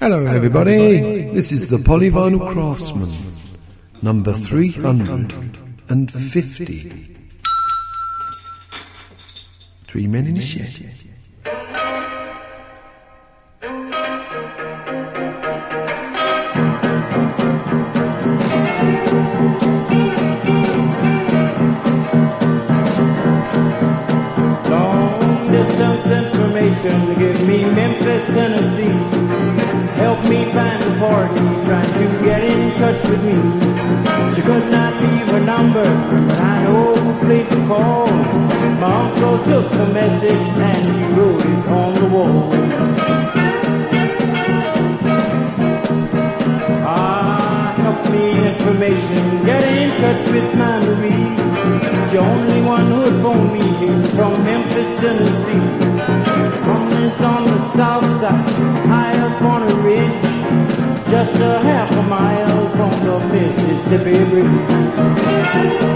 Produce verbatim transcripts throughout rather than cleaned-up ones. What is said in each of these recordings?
Hello everybody, this is the Polyvinyl Craftsman, number three hundred fifty. Three men in a shed. Long distance information, give me Memphis, Tennessee. Help me find the party, trying to get in touch with me. She could not leave her number, but I know who place to call. My uncle took the message and he wrote it on the wall. Ah, help me information, get in touch with my Marie. She's the only one who'd phone me here from Memphis, Tennessee. Homeless on the south side, high up on a ridge, just a half a mile from the Mississippi Bridge.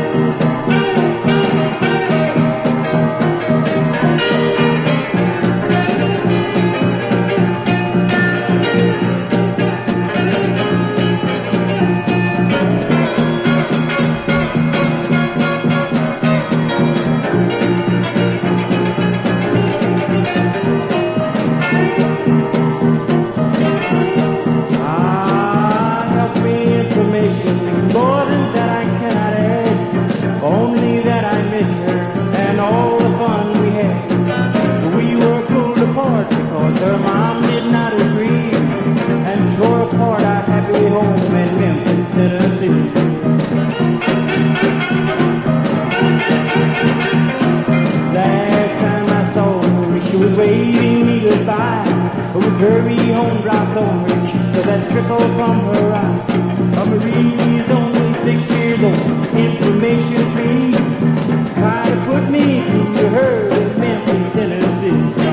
Her mom did not agree and tore apart our happy home in Memphis, Tennessee. Last time I saw her, she was waving me goodbye with her home drops on her cheek, with that trickle from her eye. But Marie's only six years old. Information, please. Try to put me through to her in Memphis, Tennessee.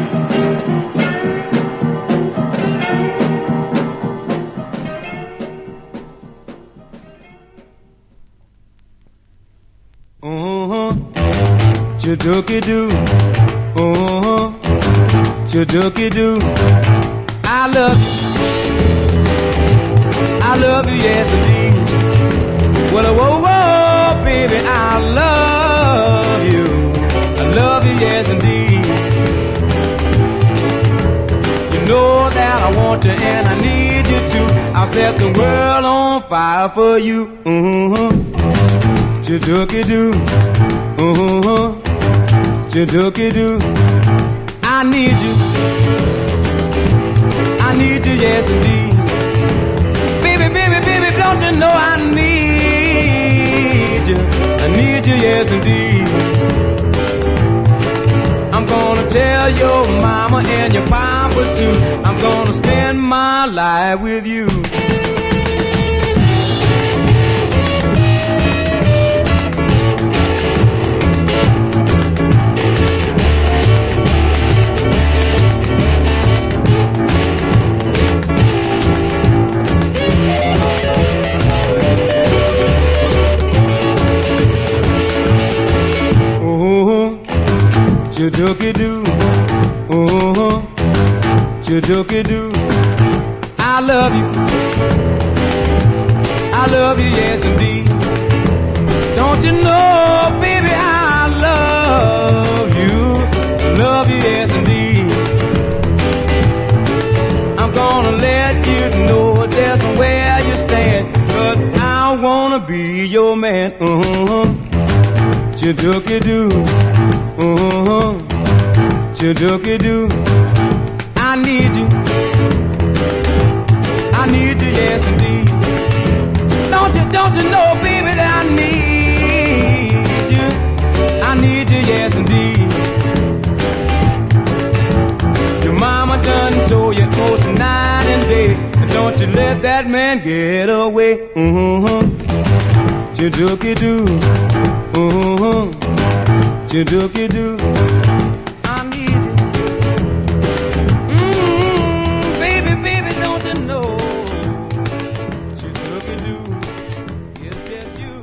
Chadookie-doo, oh, chadookie-doo. I love you, I love you, yes indeed. Well, whoa, whoa, baby, I love you, I love you, yes indeed. You know that I want you and I need you too. I'll set the world on fire for you, mm-hmm. Chadookie-doo, oh, chadookie-doo. I need you, I need you, yes indeed. Baby, baby, baby, don't you know I need you, I need you, yes indeed. I'm gonna tell your mama and your papa too. I'm gonna spend my life with you. Chadookie-doo, oh, chadookie-doo. I love you, I love you, yes indeed. Don't you know, baby, I love you, love you, yes indeed. I'm gonna let you know just where you stand, but I wanna be your man, uh-huh. Chadookie-doo, oh, chadookie-doo. I need you, I need you, yes indeed. Don't you, don't you know, baby, that I need you, I need you, yes indeed. Your mama done told you most night and day, and don't you let that man get away, mm-hmm. Chadookie-doo, oh, chadookie-doo. I need you. Mm, baby, baby, don't you know? Chadookie-doo. It's just you.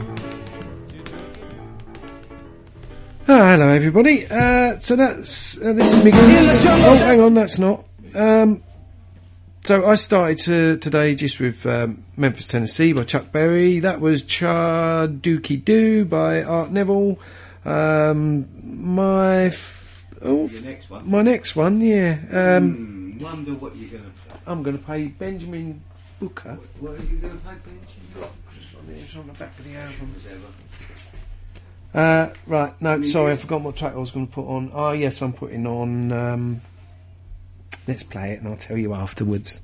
Oh, hello everybody. Uh, so that's uh, this is Miggins. Oh, hang on, that's not. Um, so I started to, today just with um, Memphis, Tennessee by Chuck Berry. That was Cha Dookie Doo by Art Neville. Um, my f- oh, Your next one. my next one, yeah. Um, mm, wonder what you're going to play. I'm going to play Benjamin Booker. What, what are you going to play, Benjamin? It's on the back of the album. As ever. Uh, right, no, sorry, I forgot what track I was going to put on. Oh, yes, I'm putting on. Um, let's play it, and I'll tell you afterwards.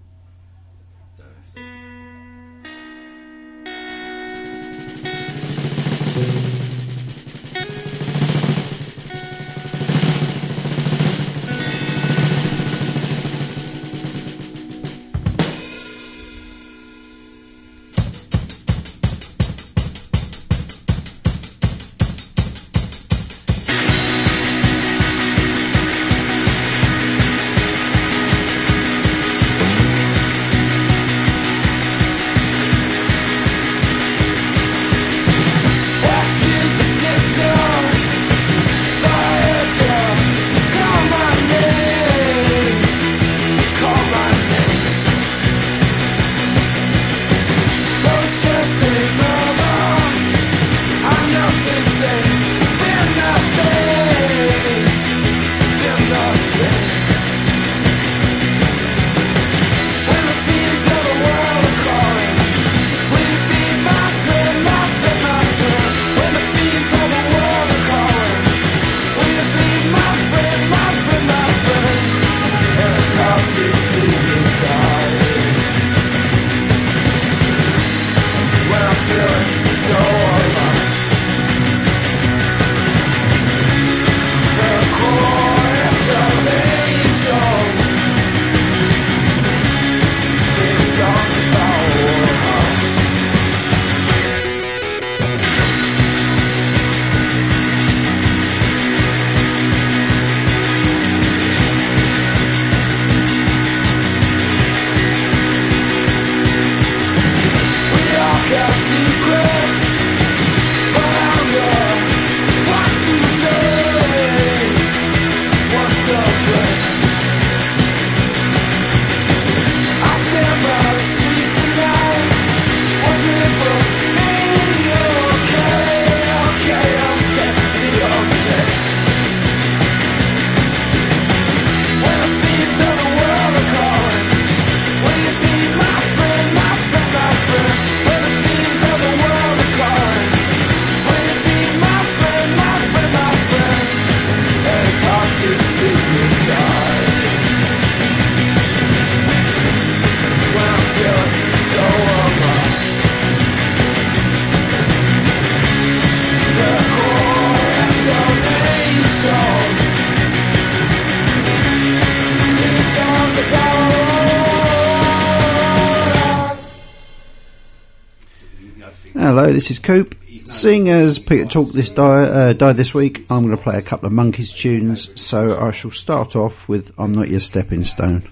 Hello, this is Coop. Seeing as Peter Talk this die, uh, died this week, I'm going to play a couple of Monkeys tunes, so I shall start off with I'm Not Your Stepping Stone.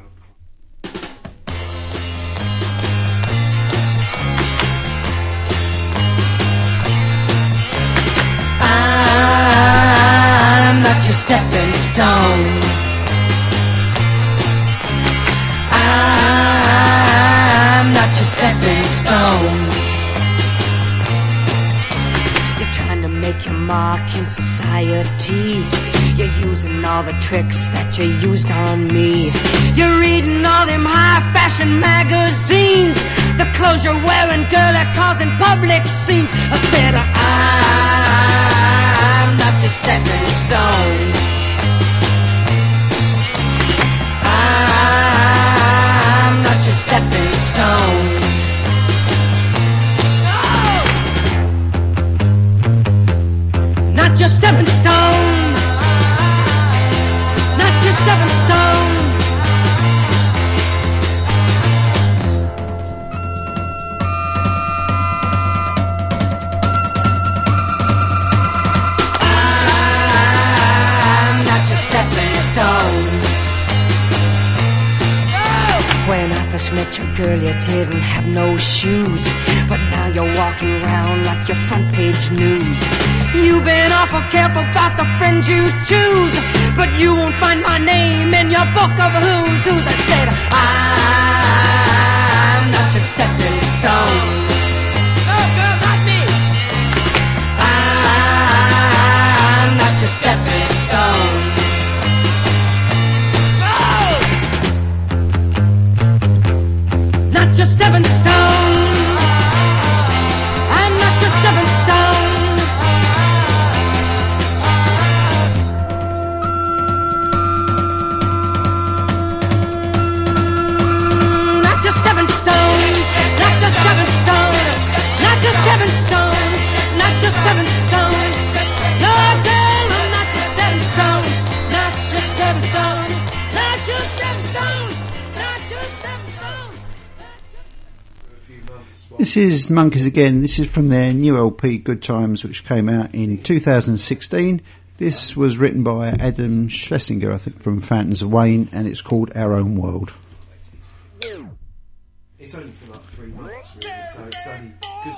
I'm not your stepping stone. I'm not your stepping stone. Make your mark in society. You're using all the tricks that you used on me. You're reading all them high-fashion magazines. The clothes you're wearing, girl, are causing public scenes. I said, I'm not your stepping stone. I'm not your stepping stone. Not your stepping stone. Not your stepping stone. I'm not your stepping stone. When I first met you, girl, you didn't have no shoes, but now you're walking around like your front page news. You've been awful careful about the friends you choose. but you won't find my name in your book of who's who's. I said, I'm not your stepping stone. No, girl, not me. I'm not your stepping stone. No! Not your stepping stone. I'm not your stepping stone. Not your stepping stone. Not your stepping stone. Not your stepping stone. Not your stepping stone. No, girl, I'm not your stepping stone. Not your stepping stone. Not your stepping stone. Not your stepping stone. This is Monkeys again. This is from their new L P Good Times, which came out in two thousand sixteen. This was written by Adam Schlesinger, I think, from Fountains of Wayne, and it's called Our Own World. It's only for like three months, really, so it's only... Cause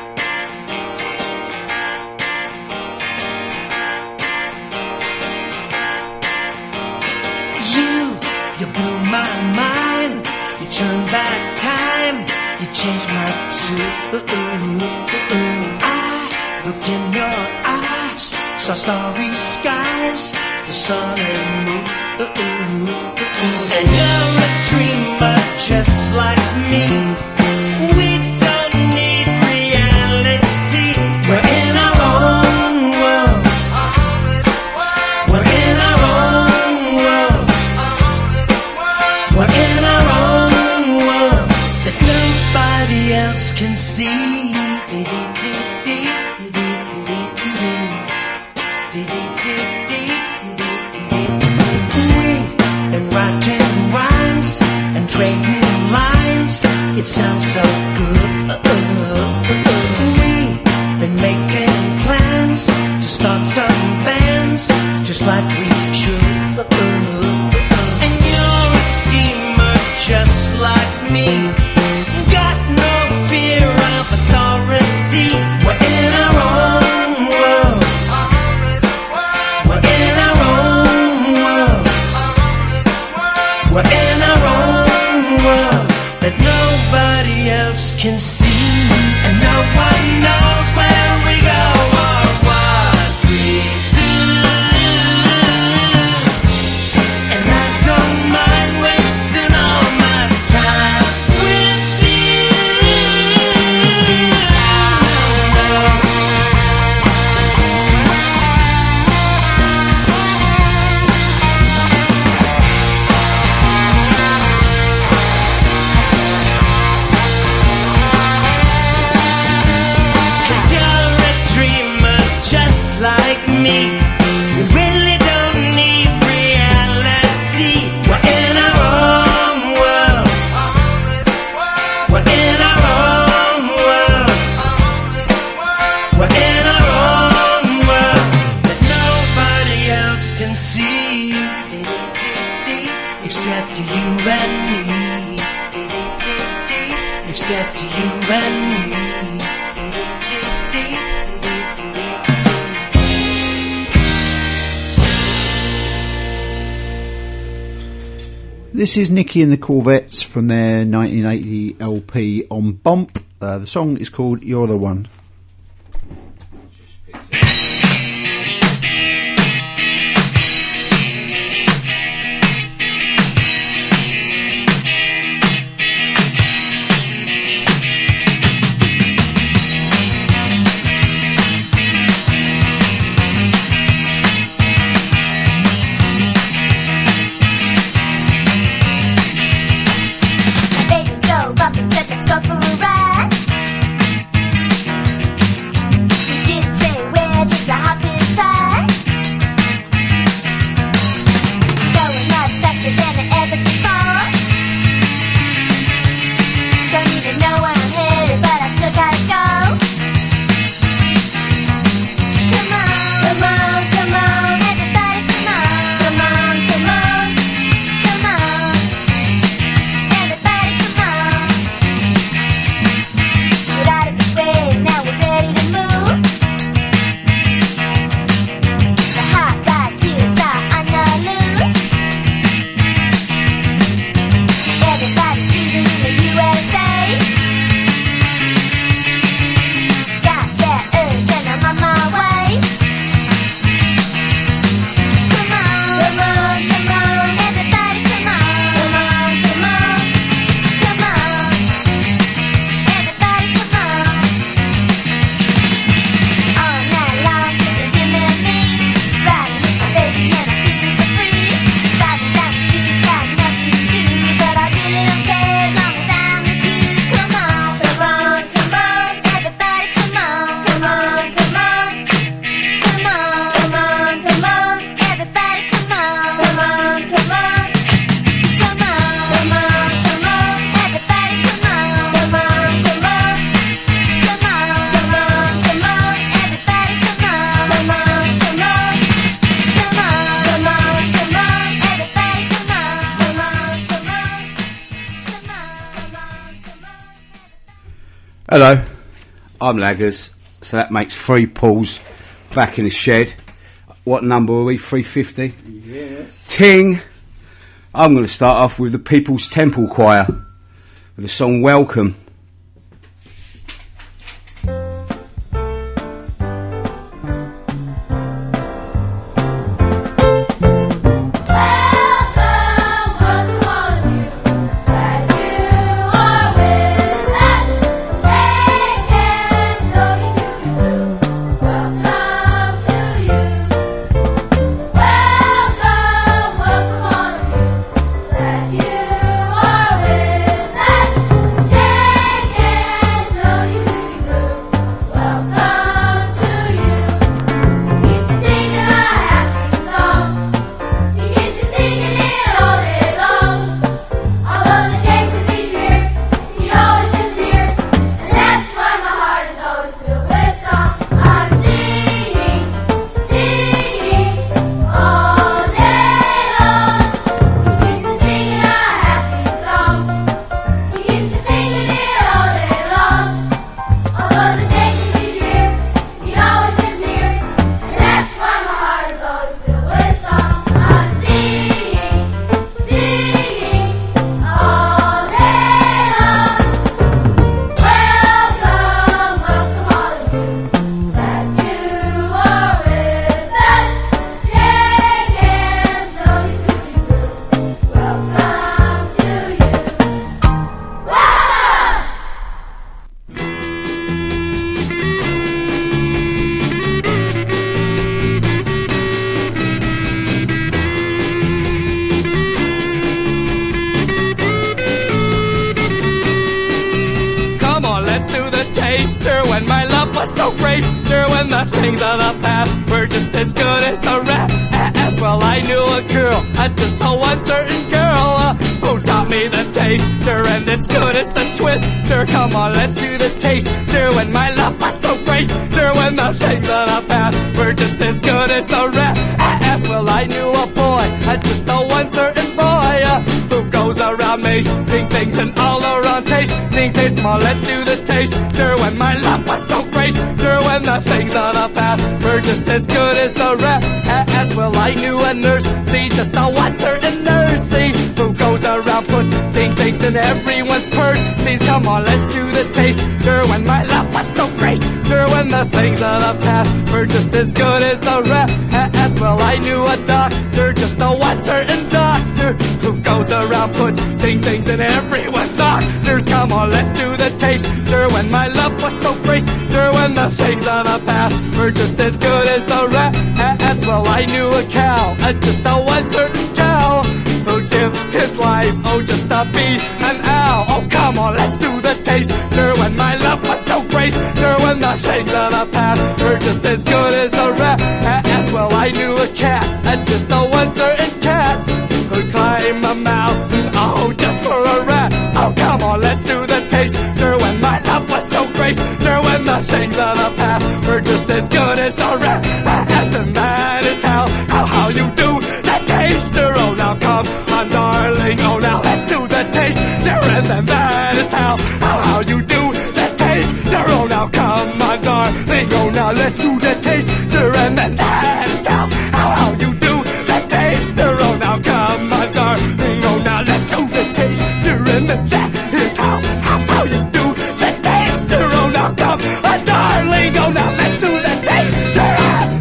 You, you blew my mind. You turned back time. You changed my tune. I looked in your eyes, saw starry skies, the sun and moon. And you're a dreamer just like me. We don't need reality. We're in our own world. We're in our own world. We're in our own world that nobody else can see. We've been writing rhymes and trading lines. It sounds so good. We've been making plans to start some bands just like we should. And you're a schemer just like me. Got no fear of authority. We're in our own world. We're in our own world. We're in our own world that nobody else can see. And no one knows where we go or what we do. And I don't mind wasting all my time with you. Cause you're a dreamer just like me. We really don't need reality. We're in our own world. We're in our own world. We're in our own world that nobody else can see except you and me. Except you and me. This is Nicky and the Corvettes from their nineteen eighty L P on Bump. Uh, the song is called You're the One. They drove up and said, let's go for a ride. Hello, I'm Laggers, so that makes three Pauls back in the shed. What number are we? three fifty? Yes. Ting! I'm going to start off with the People's Temple Choir with the song Welcome. Come on, let's do the taster. When my love was so graceful, when the things of the past were just as good as the rest. Well, I knew a boy, I just know one certain boy uh, who goes around making things and all around tasting things. Come on, let's do the taster. When my love was so graceful, when the things of the past were just as good as the rest. Well, I knew a nurse, see, just know one certain nurse, see, who goes around putting things in everyone's purse. See, come on, let's do the taster. When my love was so graceful, when the things of the past were just as good as the rest. Well, I knew a doctor, just know one certain doctor, who goes around putting things in everyone's doctors. Come on, let's do the taster. When my love was so graceful, when the things of the past were just as good as the rest. Well, I knew a cow, just know one certain cow, who'd give his life, oh, just to be an owl. Oh, come on, let's do the taster. When my love was so graceful, when the things of the past were just as good as the rest. Well, I knew a cat, and just know one certain cat, who'd climb a mountain, oh, just for a rat. Oh, come on, let's do the taster. When my love was so graceful, when the things of the past were just as good as the rest. And that is how, how, how you do the taster. Oh, now come on, darling, oh, now let's do the taster. And then that is how, how, how you do the taster. Oh, now come on, darling, oh, now let's do the taster. And then that is how, how, how you do the taster. Oh, now come on, darling, oh, now let's do the taster. And then that is how, how, how you do the taster. Oh, now come on, darling, oh, now let's do the taster.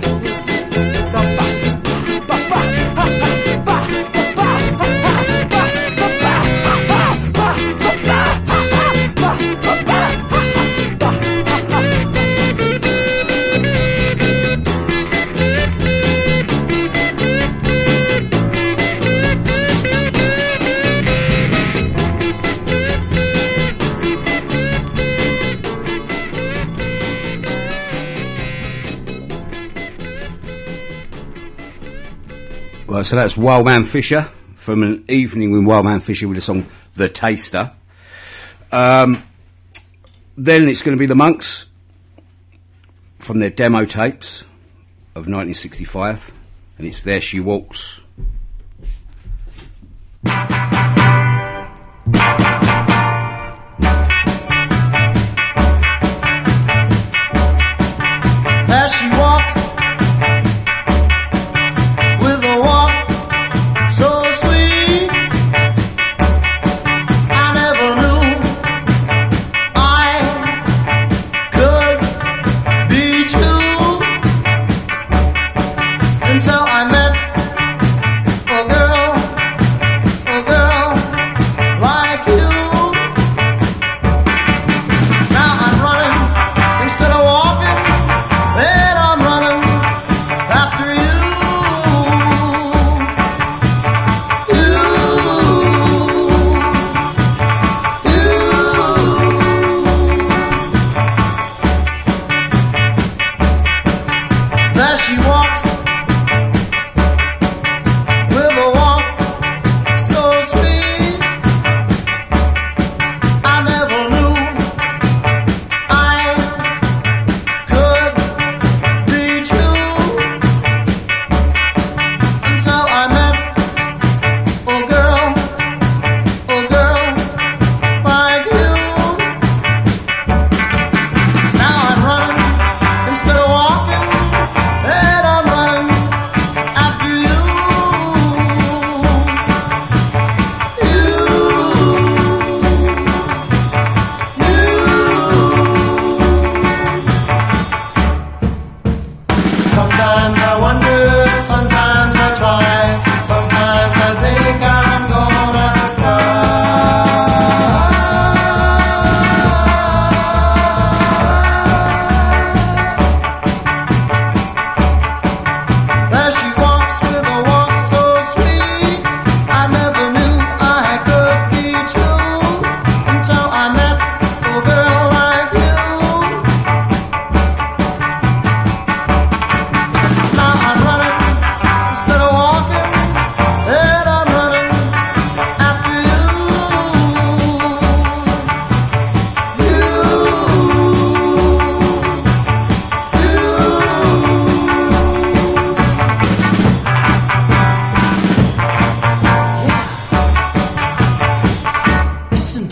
Well, so that's Wildman Fisher from An Evening with Wildman Fisher with the song The Taster. Um, then it's going to be the Monks from their demo tapes of nineteen sixty-five, and it's There She Walks.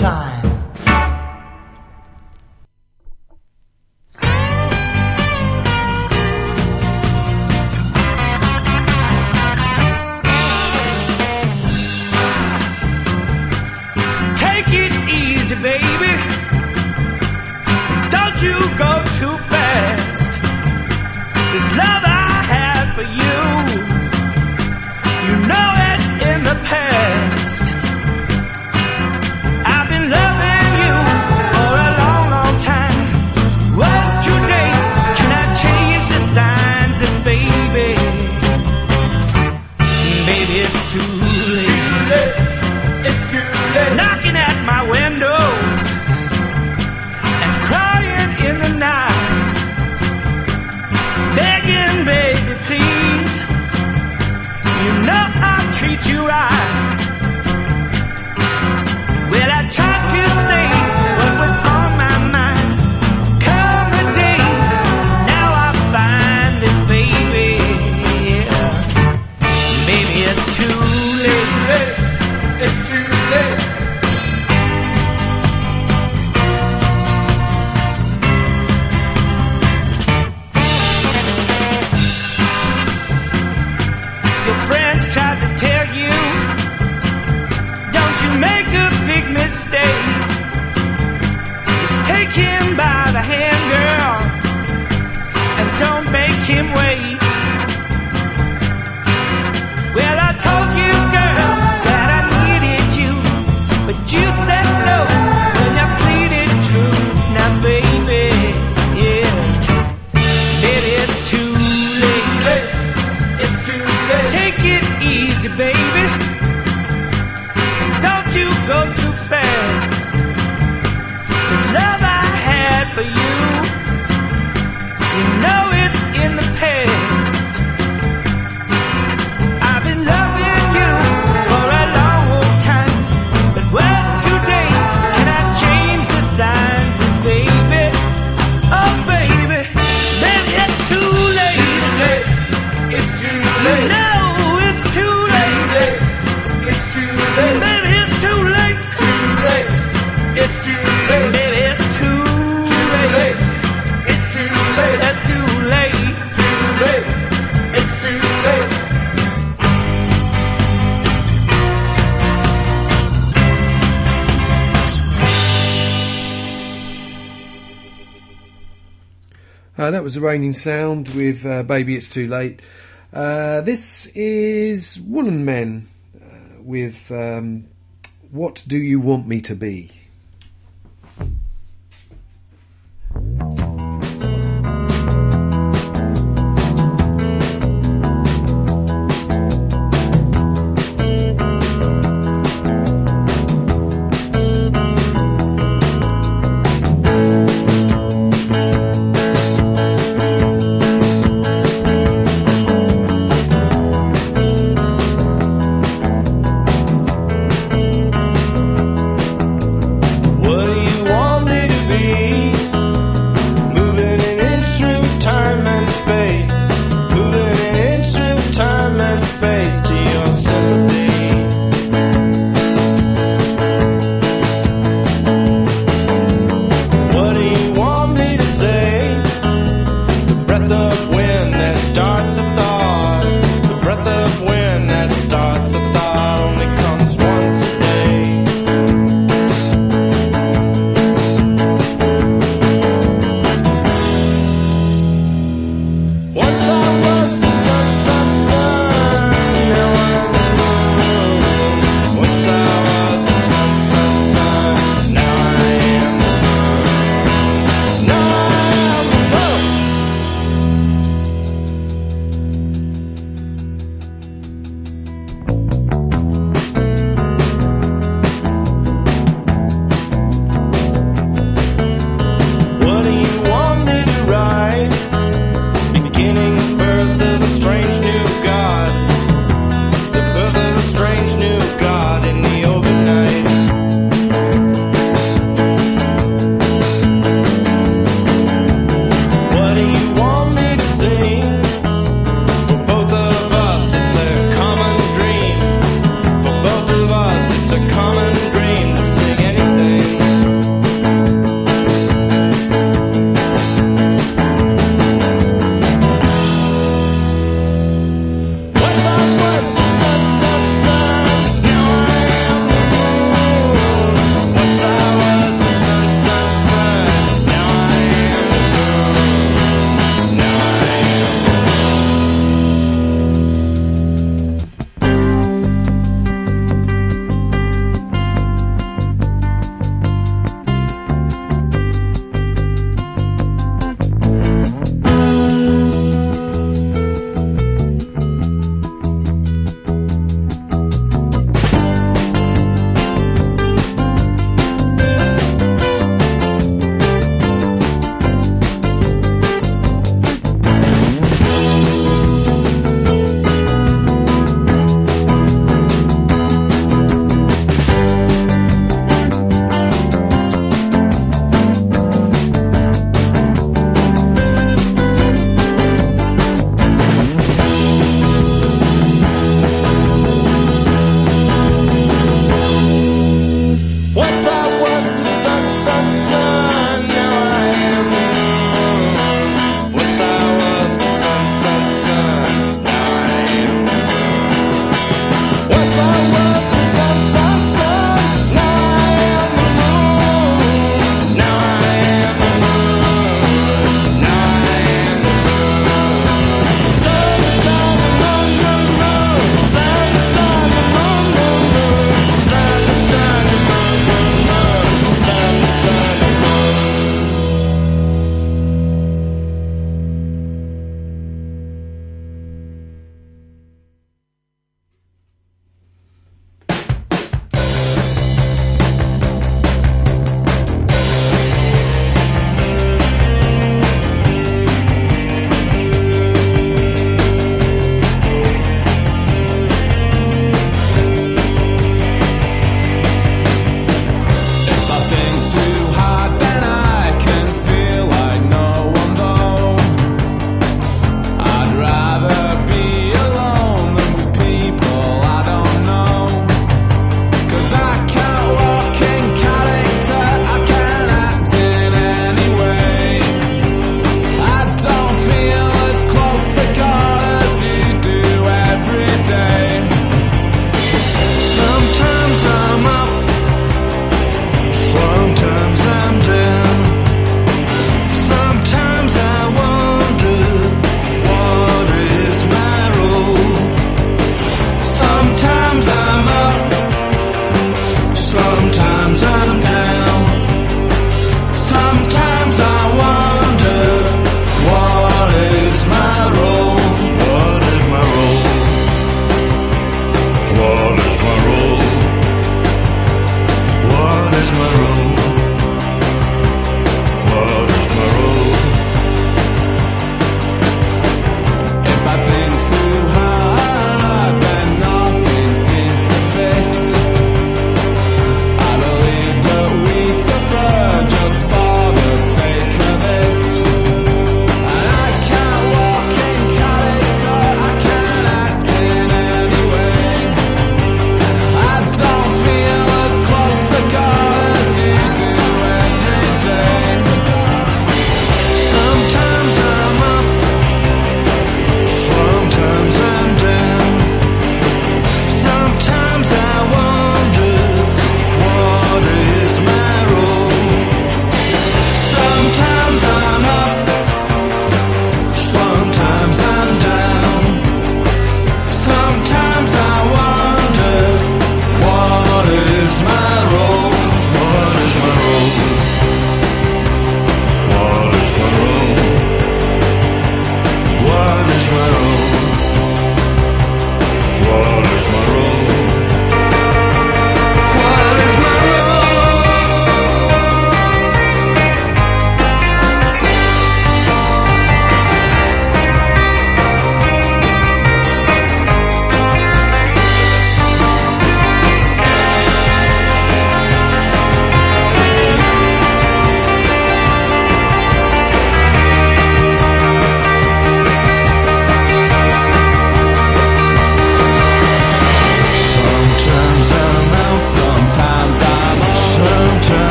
time. Take it easy, baby. Don't you go too fast. This love I have for you, you know it's in the past. I've been loving you for a long, long time. What's today? Can I change the signs? And baby, baby, it's too late. Too late. It's too late. Knocking at my window and crying in the night, begging, baby, please. You know I'll treat you right. Well, I tried to say what was on my mind. Come the day, now I find that, baby, baby, it's too late. It's too late. Your friends tried to tell you, don't you make a big mistake. Just take him by the hand, girl, and don't make him wait. Well, I told you, girl, that I needed you, but you said no when I pleaded true. Now, baby, yeah, baby, it's too late. It's too late. Take it easy, baby. Don't you go too fast. This love I had for you, you know it's in the past. I've been loving you for a long time, but what's today? Can I change the signs? And baby, oh baby, baby, it's too late. It's too late. You know it's too late. It's too late. Baby, it's too late. Too late. It's too late. Baby, it's too late. It's too late. It's too late. Too late. It's too late. Uh, that was the Raining Sound with uh, Baby It's Too Late. Uh, this is Woolen Men uh, with um, What Do You Want Me To Be?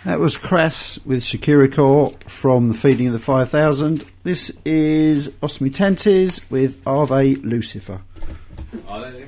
That was Crass with Securicor from the Feeding of the five thousand. This is Os Mutantes with Are They Lucifer? Are they?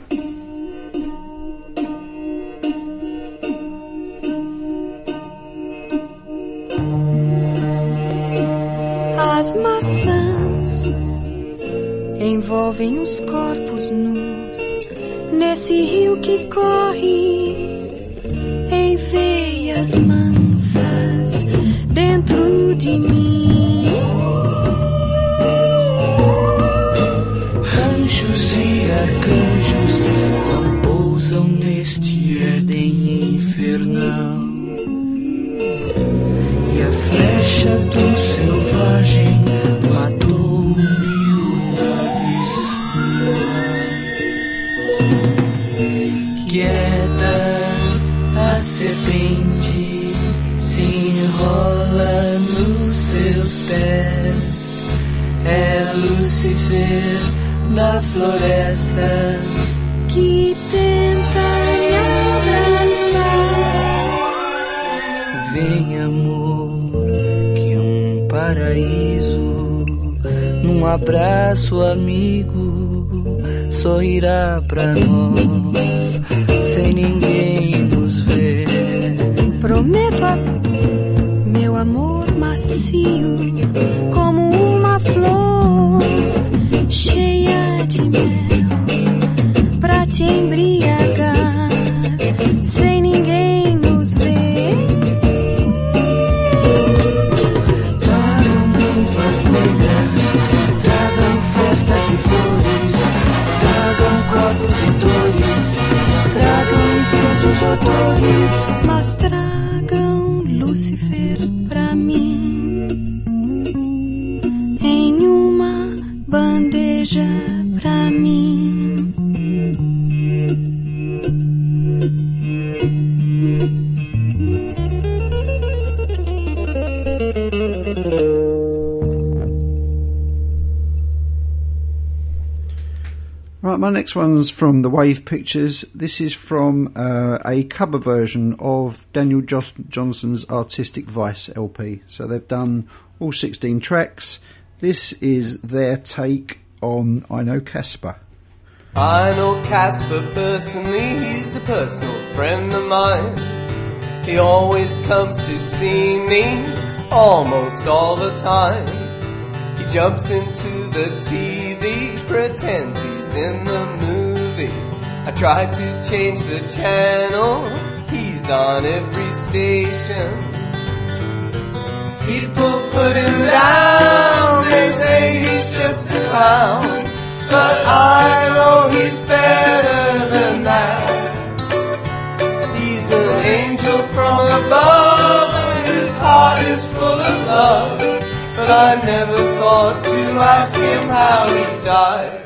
As maçãs envolvem os corpos nus nesse rio que corre em veias mansas dentro de mim. Anjos e arcanjos não pousam neste Éden infernal. E a flecha do selvagem matou mil aves. Quieta, a serpente se enrola nos seus pés. É Lúcifer da floresta que tenta me abraçar. Vem, amor, que um paraíso num abraço amigo sorrirá pra nós sem ninguém nos ver. Prometo a meu amor macio como uma flor cheia de mel pra te embriagar sem ninguém nos ver. Tragam luvas negras, tragam festas e flores, tragam corpos e dores, tragam incensos odores, mas tragam Lúcifer pra mim em uma bandeja pra mim. Right, my next one's from the Wave Pictures. This is from uh, a cover version of Daniel Jos- Johnson's Artistic Vice L P. So they've done all sixteen tracks. This is their take on I Know Casper. I know Casper personally, he's a personal friend of mine. He always comes to see me, almost all the time. He jumps into the T V, pretends he's in the movie. I tried to change the channel, he's on every station. People put him down, they say he's just a clown. But I know he's better than that. He's an angel from above, and his heart is full of love. But I never thought to ask him how he died.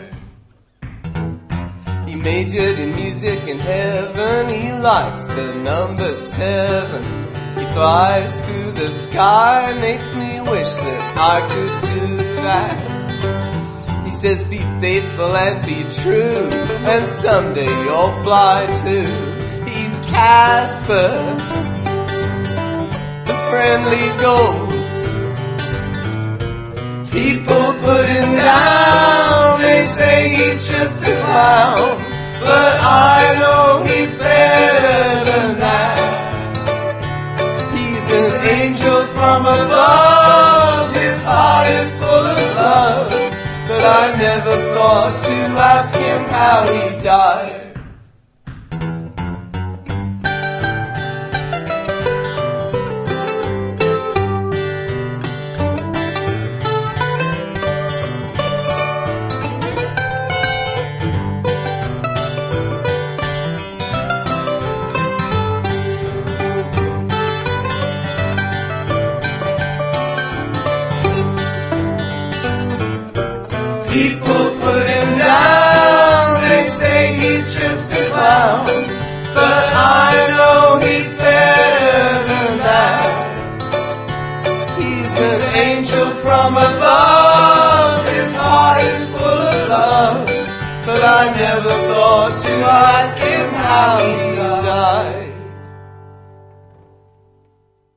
He majored in music in heaven, he likes the number seven. He flies through the sky, makes me wish that I could do that. He says be faithful and be true, and someday you'll fly too. He's Casper, the friendly ghost. People put him down, they say he's just a clown. But I know he's better than that. He's an angel from above, his heart is full of love. But I never thought to ask him how he died. People put him down, they say he's just a clown. But I know he's better than that. He's an angel from above, his heart is full of love. But I never thought to ask him how he died.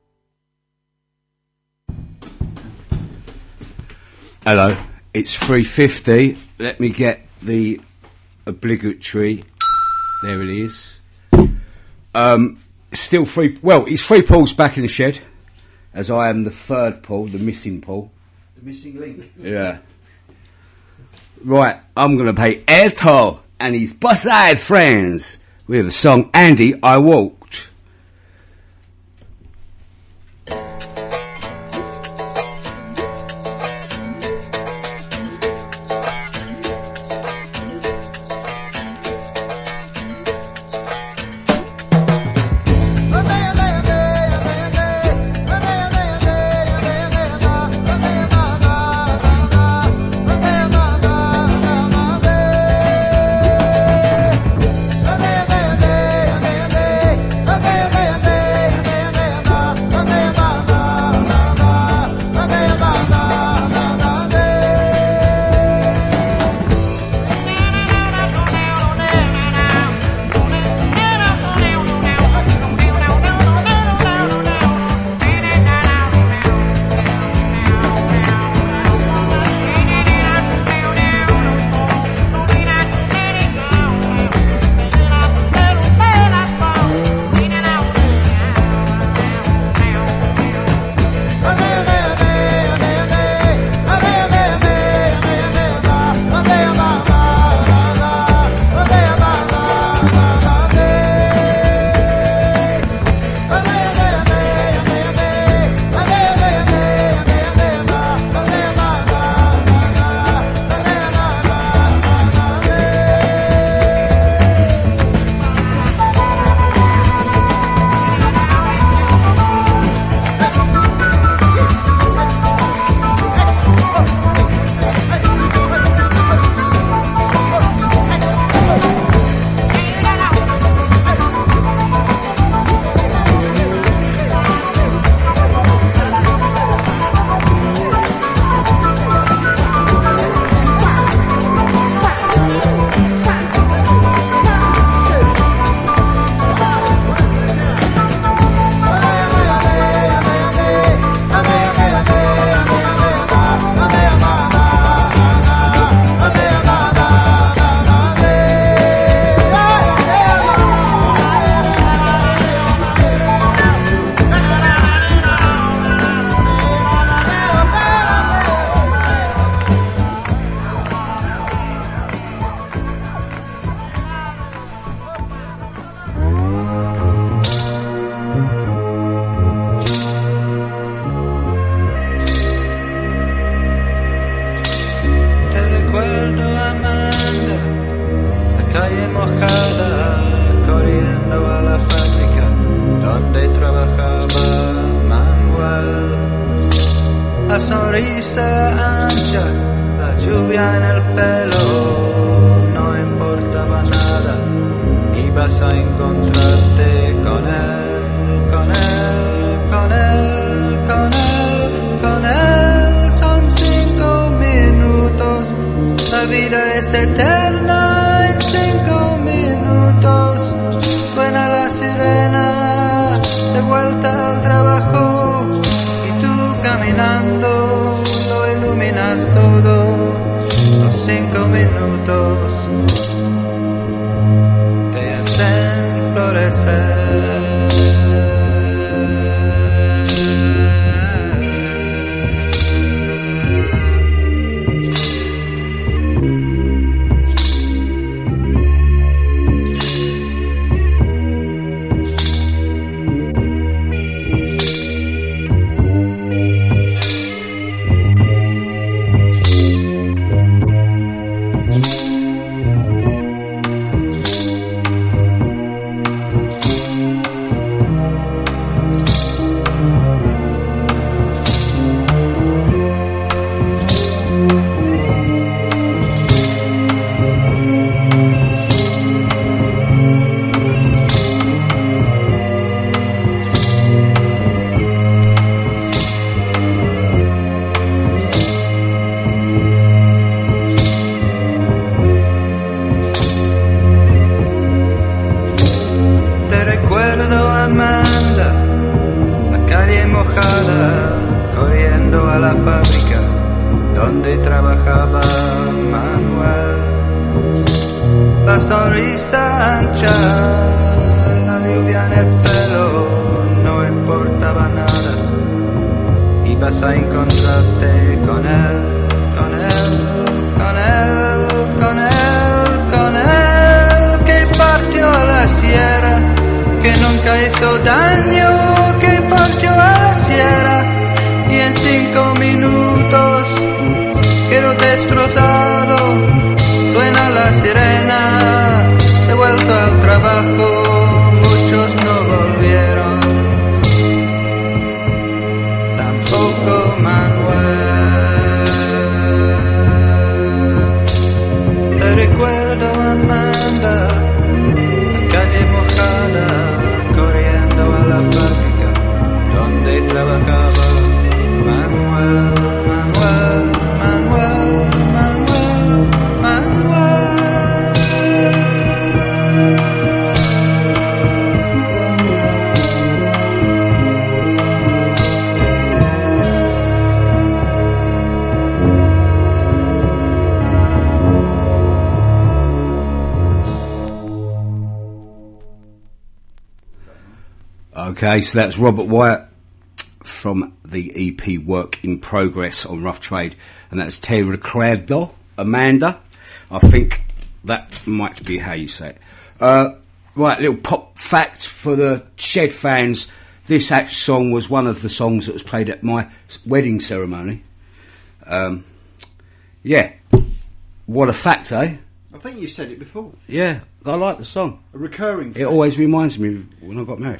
Hello, it's three fifty. Let me get the obligatory. There it is. Um, still three. Well, it's three Pauls back in the shed, as I am the third Paul, the missing Paul. The missing link. Yeah. Right, I'm going to play Erto and his Bus-Eyed Friends with the song Andy, I Walked. la sonrisa ancha, la lluvia en el pelo, no importaba nada, ibas a encontrarte con él, con él, con él, con él, con él, son cinco minutos, la vida es eterna en cinco minutos, suena la sirena, de vuelta al trabajo, y tú caminando lo iluminas todo, los cinco minutos te hacen florecer. donde trabajaba Manuel. La sonrisa ancha, la lluvia en el pelo, no importaba nada. Ibas a encontrarte con él, con él, con él, con él, con él, que partió a la sierra, que nunca hizo daño, que partió a la sierra y en cinco minutos quedó destrozado. Suena la sirena, de vuelta al trabajo, muchos no volvieron, tampoco Manuel. Te recuerdo, Amanda, la calle mojada, corriendo a la fábrica donde trabajaba Manuel, Manuel, Manuel, Manuel, Manuel. Okay, so that's Robert Wyatt from the E P Work in Progress on Rough Trade, and that's Te Recuerdo, Amanda. I think that might be how you say it. Uh, right, little pop fact for the Shed fans. This actual song was one of the songs that was played at my wedding ceremony. Um, yeah, what a fact, eh? I think you said it before. Yeah, I like the song. A recurring It thing. always reminds me of when I got married.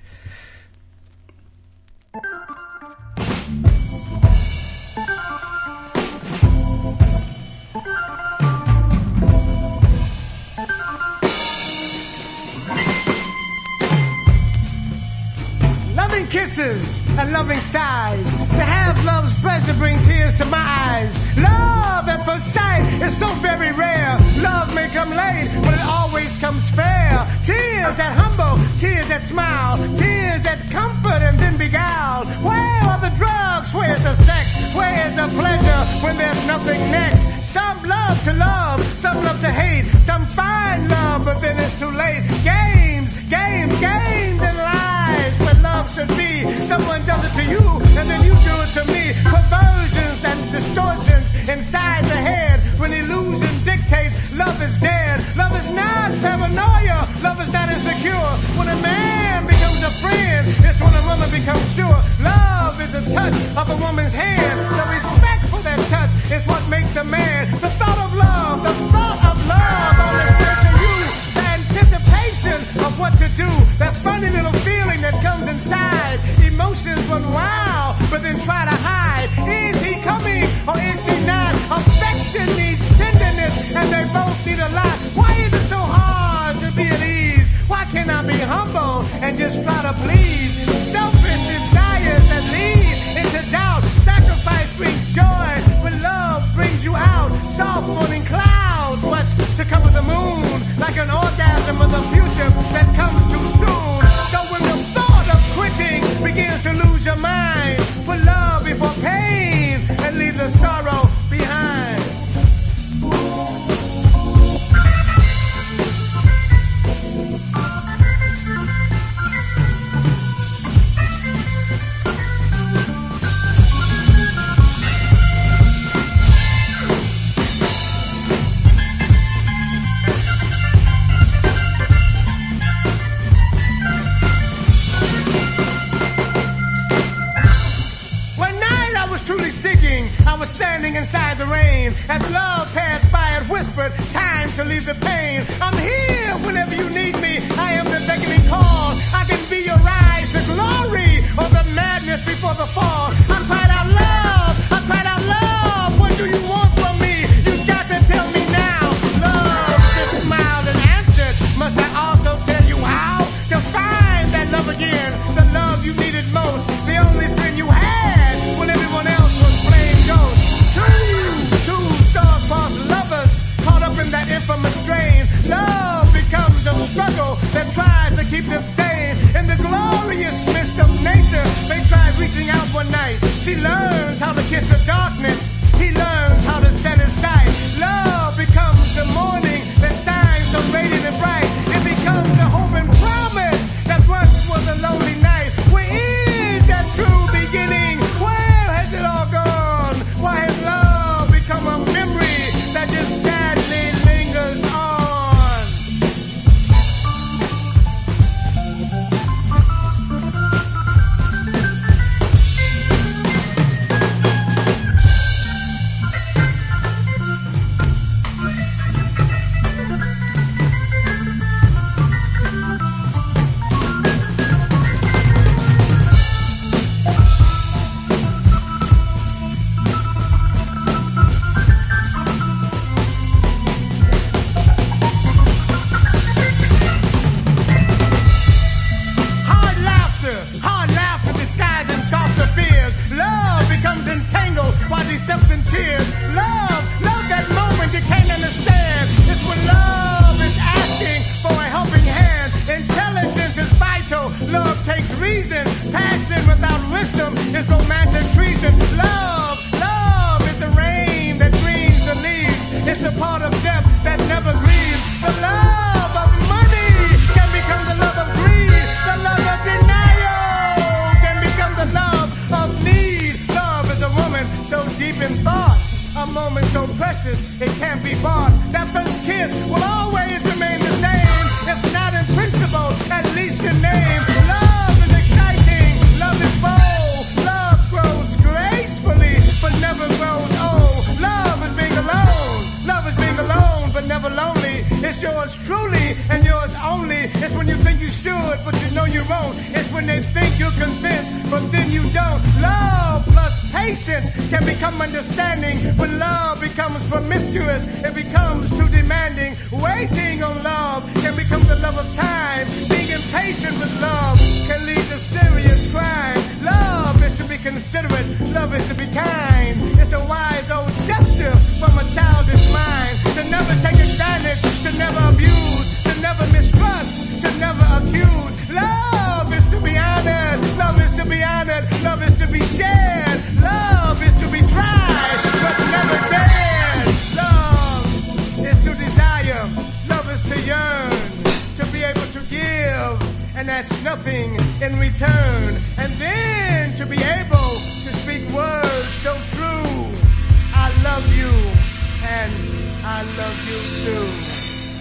Loving kisses and loving sighs, to have love's pleasure bring tears to my eyes. Love at first sight is so very rare. Love may come late, but it always comes fair. Tears that humble, tears that smile, tears that comfort and then beguile. Where are the drugs? Where's the sex? Where's the pleasure when there's nothing next? Some love to love, some love to hate, some find love, but then it's too late. Games, games, games and lies where love should be. Someone does it to you, and then you do it to me. Perversions and distortions inside the head. When illusion dictates, love is dead. Love is not paranoia, love is not insecure. When a man becomes a friend, it's when a woman becomes sure. Love is a touch of a woman's hand. The respect for that touch is what makes a man. The thought of love, the thought of love only brings to you the anticipation of what to do. That funny little feeling that comes inside. Emotions run wild, but then try to hide. Is he coming or is he not? Affection needs tenderness, and they both need a lot. Why is it so hard to be at ease? Why can't I be humble and just try to please? Selfish desires that lead into doubt. Sacrifice brings joy when love brings you out. Soft morning clouds watch to cover the moon, like an orgasm of the future that comes too soon. So when the thought of quitting begins to lose your mind, put love before pain and leave the sorrow behind. I was standing inside the rain. As love passed by, it whispered, time to leave the pain. I'm here whenever you need me. I am the beckoning call. I can be your rise to glory or the madness before the fall. I cried out love. I cried out love. What do you want from me? You got to tell me now. Love just smiled and answered. Must I also tell you how to find that love again? The love you needed most. The only friend you had when everyone else was playing ghost. Two, two star-crossed lovers caught up in that infamous strain. Passion without wisdom is romantic treason. Love, love is the rain that dreams the leaves. It's a part of death that never grieves. The love of money can become the love of greed. The love of denial can become the love of need. Love is a woman so deep in thought, a moment so precious it can't be bought. That first kiss will always remain the same, if not in principle, at least in name. Love is exciting, love is bold. Love grows gracefully, but never grows old. Love is being alone, love is being alone, but never lonely. It's yours truly and yours only. It's when you think you should, but you know you won't. It's when they think you're convinced, but then you don't. Love plus patience can become understanding. When love becomes promiscuous, it becomes too demanding. Waiting on love can become the love of time. Being impatient with love can lead to serious crime. Love is to be considerate, love is to be kind. It's a wise old gesture from a childish mind. To never take advantage, to never abuse, to never mistrust, to never accuse. Love is to be honored, love is to be honored, love is to be shared. Love is to be tried, but never dared. Love is to desire, love is to yearn, to be able to give, and that's nothing in return. And then to be able to speak words so true. I love you, and I love you too.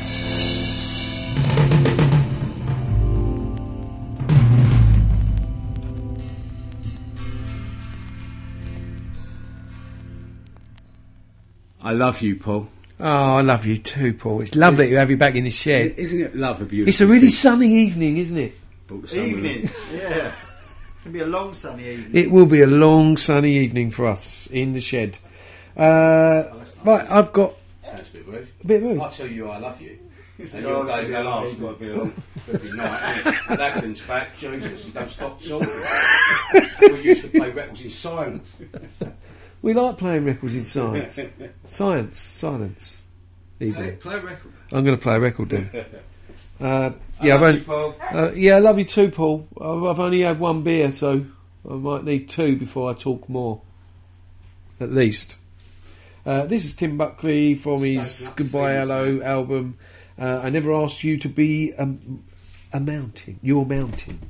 I love you, Paul. Oh, I love you too, Paul. It's lovely to have you back in the shed. Isn't it love a beautiful It's a really thing? sunny evening, isn't it? Evening, yeah. It's going to be a long sunny evening. It will be a long sunny evening for us in the shed. Uh, right, I've got Sounds a bit rude. a bit rude. I'll tell you I love you. It's And a you're nice going to go little last. evening. Got to be a long, every night. innit? And that comes back, Jesus, you don't stop talking. We used to play records in silence. We like playing records in silence. Science, silence. Even. Play, play a record. I'm going to play a record then. Uh, I yeah, I've love only, you, Paul. uh, yeah, I love you too, Paul. I've, I've only had one beer, so I might need two before I talk more. At least. Uh, this is Tim Buckley from his Goodbye Hello album. Uh, I never asked you to be a, a mountain. Your mountain.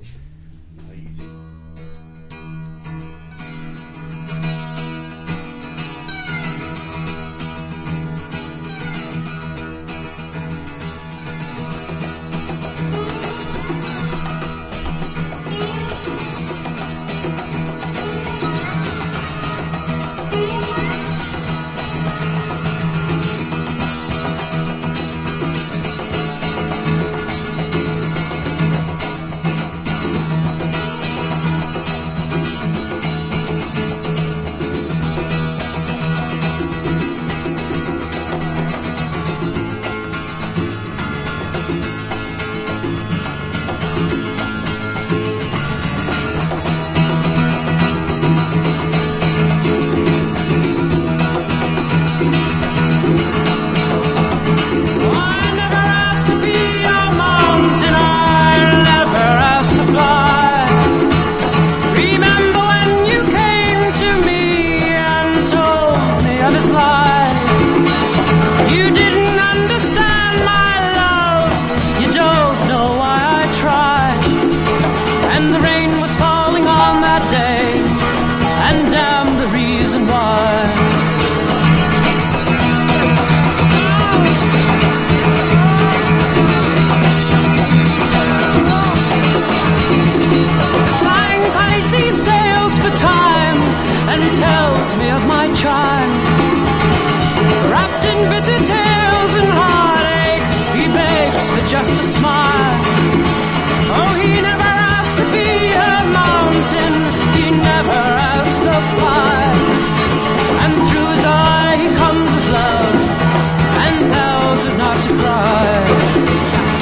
Just a smile. Oh, he never asked to be a mountain. He never asked to fly. And through his eye he comes as love and tells her not to cry.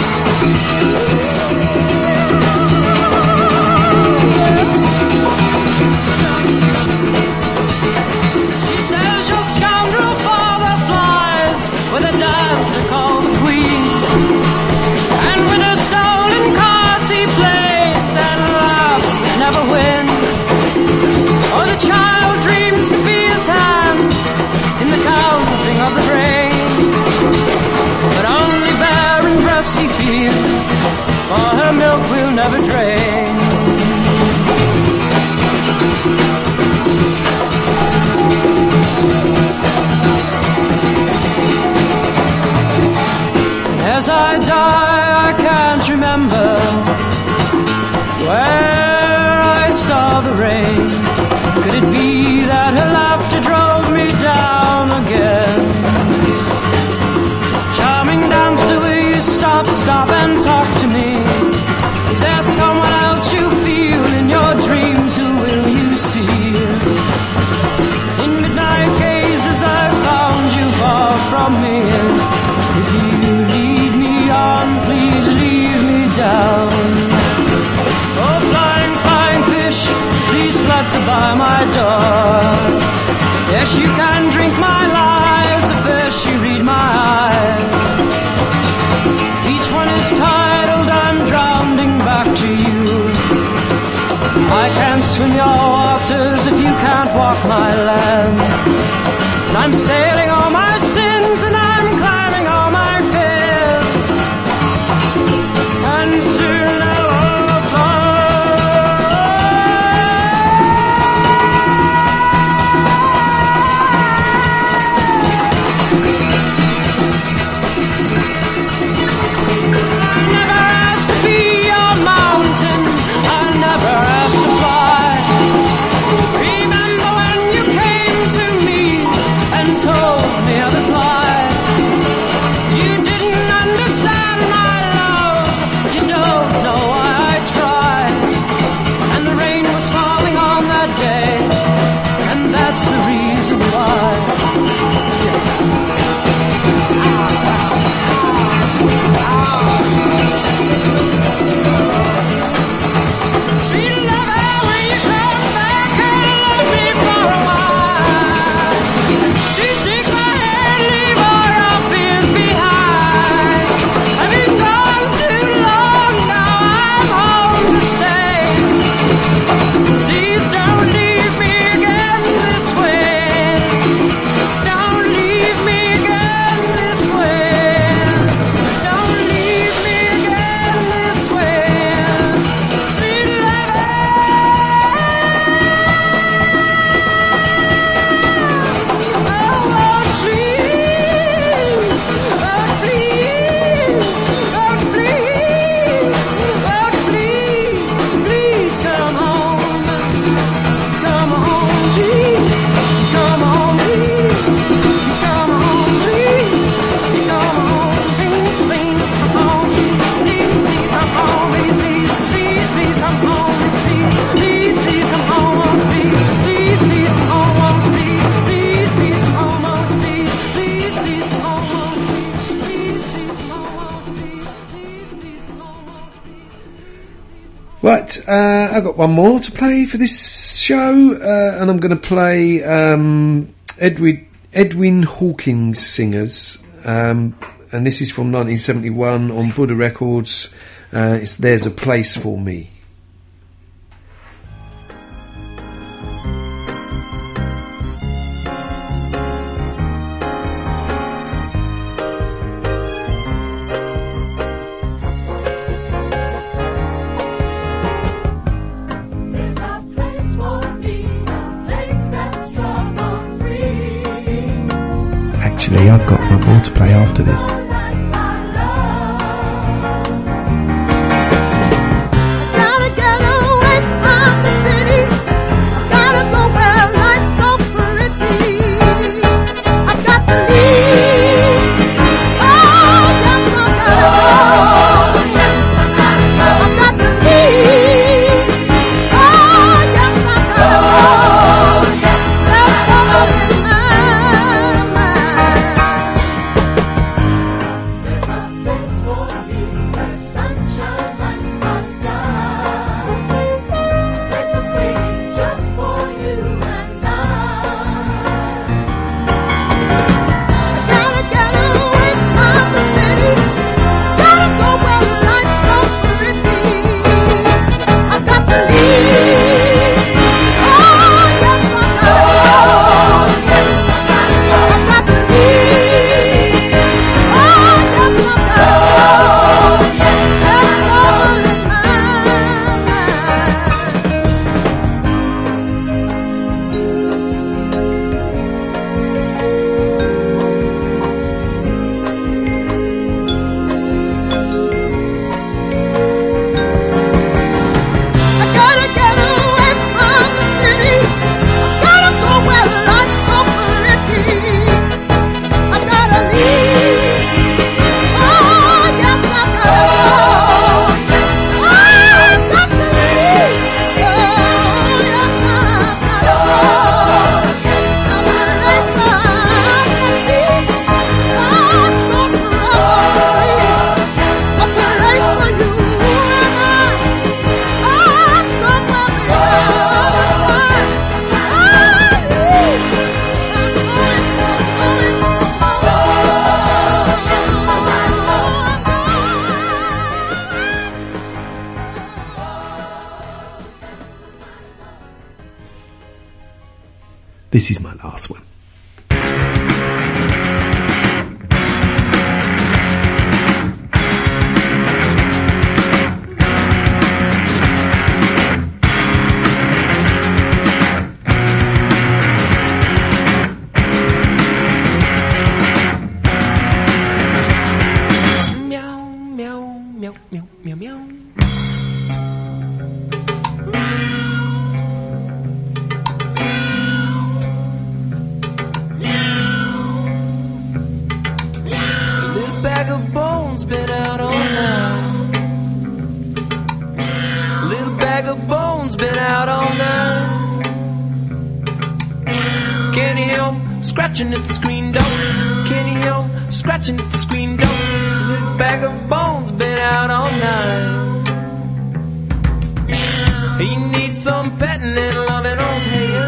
She says your scoundrel father flies with a dancer called the Queen. And never win. Or the child dreams to be his hands in the counting of the grain. But only barren breasts he feels, for her milk will never drain. As I die, I can't remember where I saw the rain. Could it be that her laughter drove me down again? Charming dancer, will you stop, stop and talk to me? Is there someone else you feel in your dreams? Who will you see? In midnight gazes I found you far from me. If you lead me on, please leave me down. Oh, flying, flying fish, please flutter by my door. Yes, you can drink my lies, the fish you read my eyes. Each one is titled, I'm drowning back to you. I can't swim your waters if you can't walk my land. And I'm sailing all my sins and I'm climbing all my fears. And soon they'll overflow. I never asked to be your mountain, I never asked to fly. Remember when you came to me and told me others lie? You didn't understand my love, you don't know why I tried. And the rain was falling on that day, and that's the reason why. Sweet lover, will you come back and love me for a while? Please take my hand, leave all your fears behind. I've been gone too long, now I'm home to stay. Please don't leave me again this way. Don't leave me again this way. Don't leave me again this way. Sweet lover. Oh, please, oh, please, oh, please, oh, please, please come home. Please come home, please. Please come home, please. Please come home, please. Please come home, please, please come home, please, please come home, please, please, please come home, please, please, please come home, please, please, please come home, please, please, please come home, please, please, please come home, please, please, please come home, please, please, please come home, please. Right, uh, I've got one more to play for this show, uh, and I'm going to play um, Edwin, Edwin Hawkins Singers, um, and this is from nineteen seventy-one on Buddha Records. Uh, it's There's a Place for Me. There's a place for me, a place that's trouble-free. Actually, I've got one more to play after this. Gotta get away from the city. Gotta go where life's so pretty. I've got to leave. Oh, yes, I've gotta go. I've got to leave. Oh, yes, I've gotta go. There's trouble in my mind. this is my last one. Scratching at the screen door, Kenny O, scratching at the screen door. Little bag of bones been out all night. He needs some petting and loving on his head.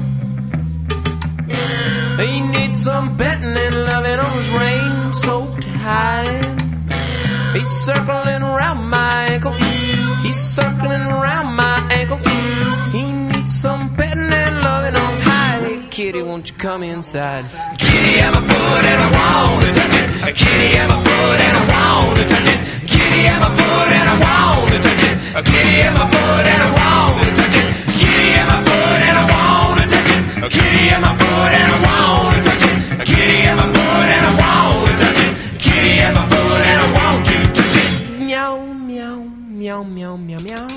He needs some petting and loving on his rain-soaked hide. He's circling around my ankle. He's circling around my ankle. He needs some petting and loving on his hide. Kitty, won't you come inside? Kitty, I'm a foot and I wanna touch it. Kitty, I'm a foot and I wanna touch it. Kitty, I'm a foot and I wanna touch it. Kitty, I'm a foot and I wanna touch it. Kitty, I'm a foot and I wanna touch it. Kitty, I'm a foot and I wanna touch it. Kitty, I'm a foot and I wanna touch it. Kitty, I'm a foot and I want to touch it. Meow, meow, meow, meow, meow, meow.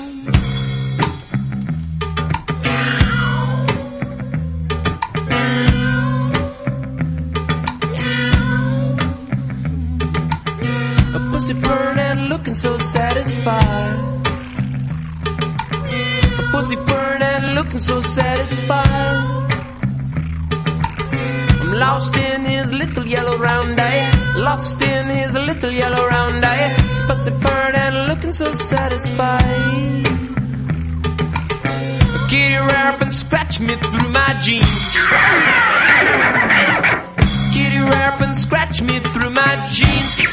Pussy purring and looking so satisfied. A pussy purring and looking so satisfied. I'm lost in his little yellow round eye. Lost in his little yellow round eye. Pussy purring and looking so satisfied. Kitty rear up and scratch me through my jeans. Kitty rear up and scratch me through my jeans.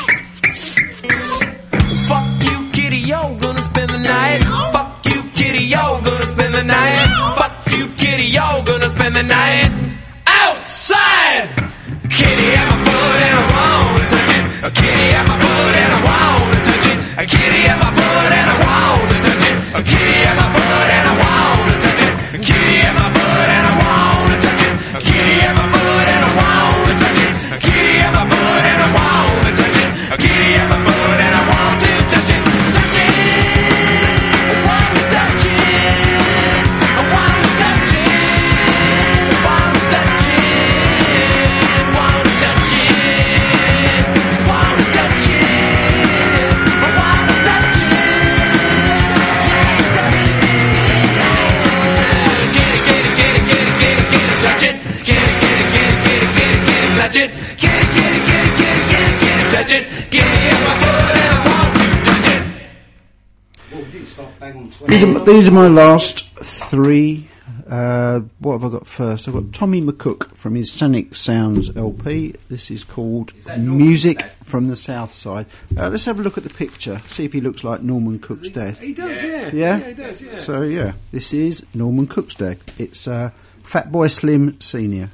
Fuck you, kitty, yo, gonna spend the night. Fuck you, kitty, yo, gonna spend the night. Fuck you, kitty, yo, gonna spend the night outside. Kitty, I'm a foot and I wanna touch it. Kitty, I'm a foot and I wanna touch it. Kitty, I'm a foot and I wanna touch it. Kitty, I'm a foot and I wanna touch it. Kitty, I'm a foot and I wanna touch it. Kitty, I'm a foot and I wanna touch it. Kitty, I'm a foot and I wanna touch it. Kitty, I'm a foot and I want to touch it. Touch it. I wanna touch it. I wanna touch it. I wanna touch it. I wanna touch it. I wanna touch it. I wanna touch it. Get it, get it, get it, get it, get it, get it, touch it. Get it, get it, get it, get it, get it, get it, touch it. Get it, get it, get it, get it, get it, get it, touch it. Get it in my foot and I want to touch it. These are, these are my last three. Uh, what have I got first? I've got Tommy McCook from his Sonic Sounds L P. This is called Music from the South Side. Uh, let's have a look at the picture, see if he looks like Norman Cook's dad. He does, yeah. Yeah? Yeah, he does, yeah. So, yeah, this is Norman Cook's dad. It's uh, Fatboy Slim Senior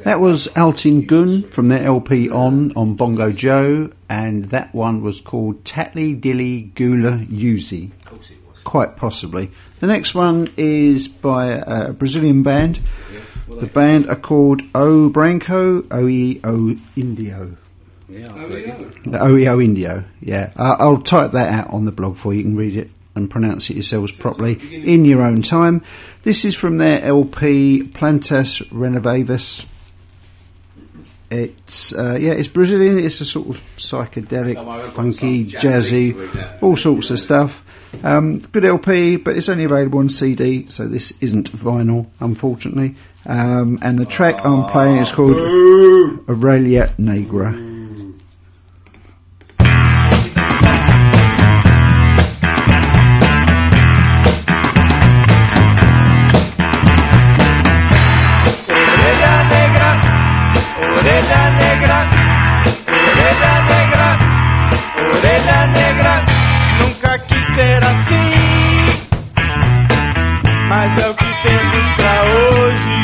That was Altin Gun from their L P On on Bongo Joe, and that one was called Tatli Dilly Gula Yuzi. Of course it was. Quite possibly. The next one is by a Brazilian band. Yeah. Well, The band are called O Branco, O E O Indio. Yeah, O E O Indio, yeah. Uh, I'll type that out on the blog for you. You can read it and pronounce it yourselves properly in your own time. This is from their L P Plantas Renovadas. It's uh, yeah, it's Brazilian. It's a sort of psychedelic, funky, jazzy, all sorts of stuff. Um, good L P, but it's only available on C D, so this isn't vinyl, unfortunately. Um, and the track I'm playing is called Aurelia Negra. Orelha negra, orelha negra, orelha negra. Nunca quis ser assim, mas é o que temos pra hoje.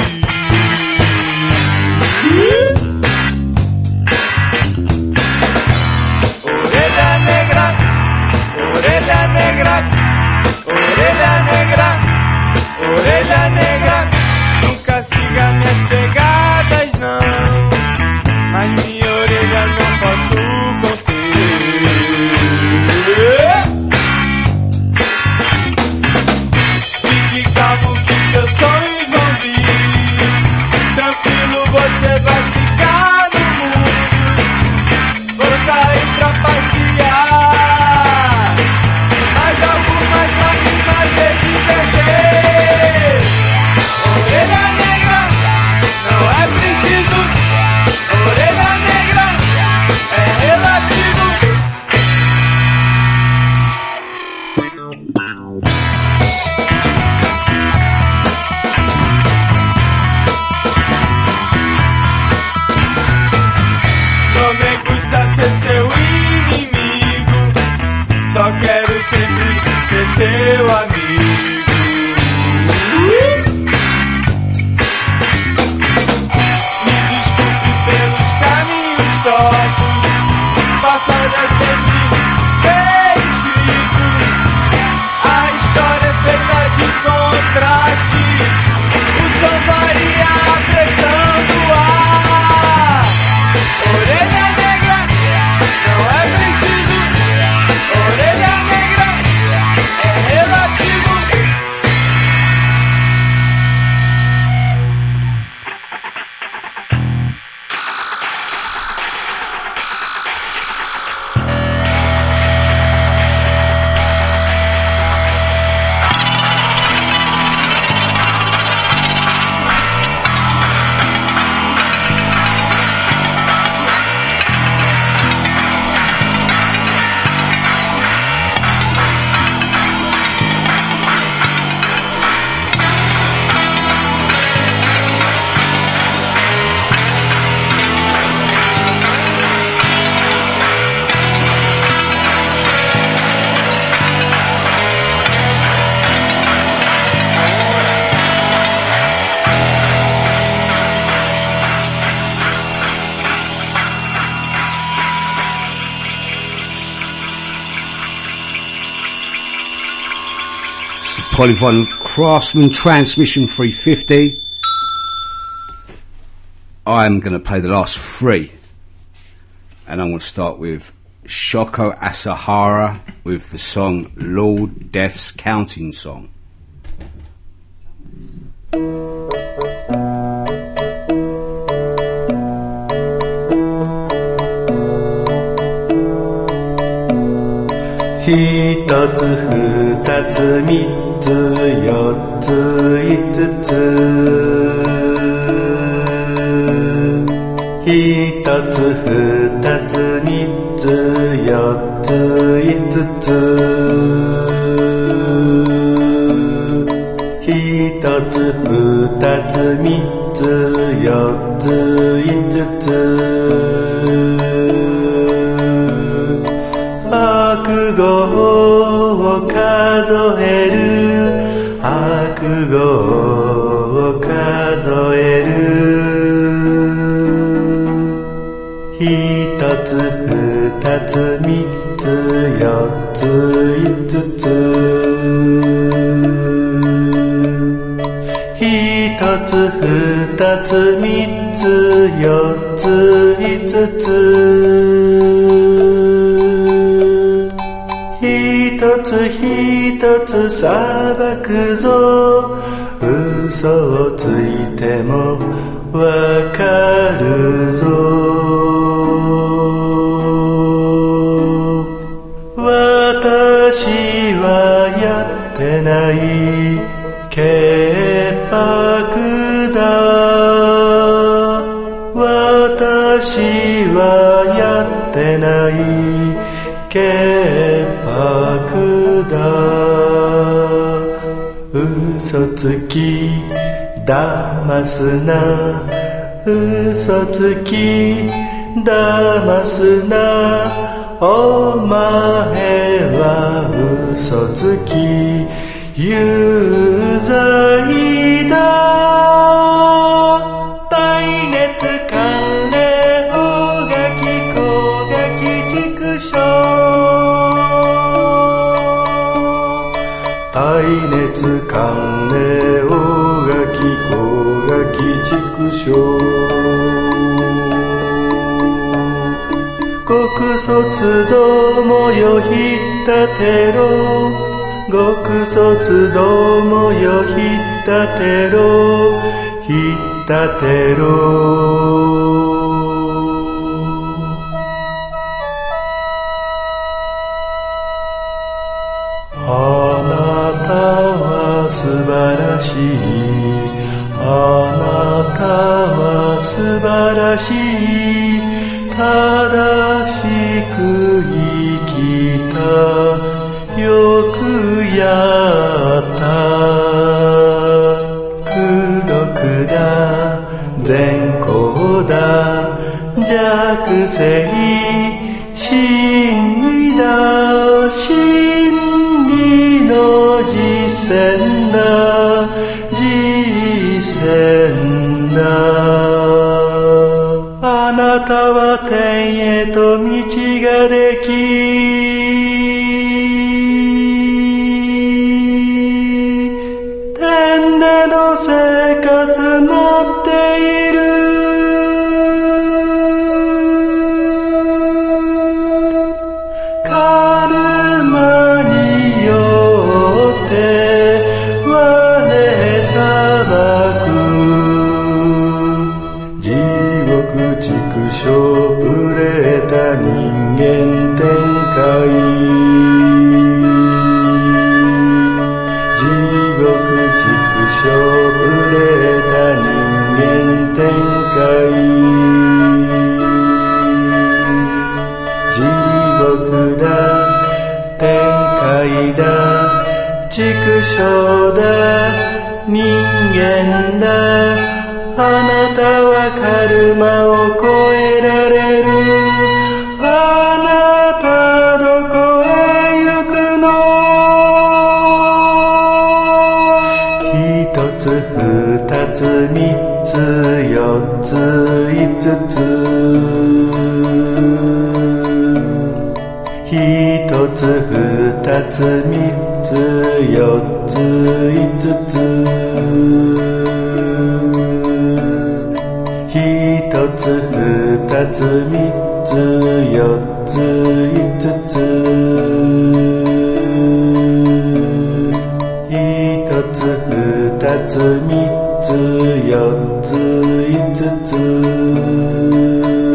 Orelha negra, orelha negra, orelha negra, orelha negra. Nunca siga minhas pegadas, não. Mas minha orelha não posso conter. Fique calmo que seus sonhos vão vir. Tranquilo você vai ficar no mundo. Vou sair pra passear. Mas algumas lágrimas de divertir. Orelha negra, não é preciso. Orelha negra é relativo. Não me gusta ser seu inimigo. Só quero sempre ser seu amigo. Passado é sempre reescrito. A história é feita de contrastes. O som varia a pressão do ar. Orelha negra, não é preciso. Orelha negra é relativo. Polyvinyl Craftsman Transmission three fifty. I'm going to play the last three, and I'm going to start with Shoko Asahara with the song Lord Death's Counting Song. Hitotsu, futatsu, mitsu, yotsu, itutsu. Hitotsu, futatsu, mitsu, yotsu, itutsu. Hitotsu, futatsu, mitsu, yotsu, itutsu. 悪語を数える悪語を数えるつ二つ三つ四つ五つ一つ二つ三つ四つ五つ一つ一つ裁くぞ嘘をついてもわかるぞ私はやってない潔白だ私はやってない潔白だ嘘つき騙すな嘘つき騙すなお前は嘘つき有罪だ耐熱寒冷大垣小垣畜生耐熱寒冷大垣小垣畜生極卒どもよひったてろ極卒どもよひったてろひったてろあなたは素晴らしいあなたは素晴らしい正しく生きたよくやった功徳だ善行だ弱性真理だ真理の実践だ実践だあなたは天へと道ができ天での生活待っているカルマによって我裁く地獄畜生ぶれた人間天界地獄畜生ぶれた人間天界地獄だ天界だ畜生だ人間だあなたはカルマを超えられるあなたどこへ行くの一つ二つ三つ四つ五つ一つ二つ三つ四つ五つ一つ二つ三つ四つ五つ一つ二つ三つ四つ五つ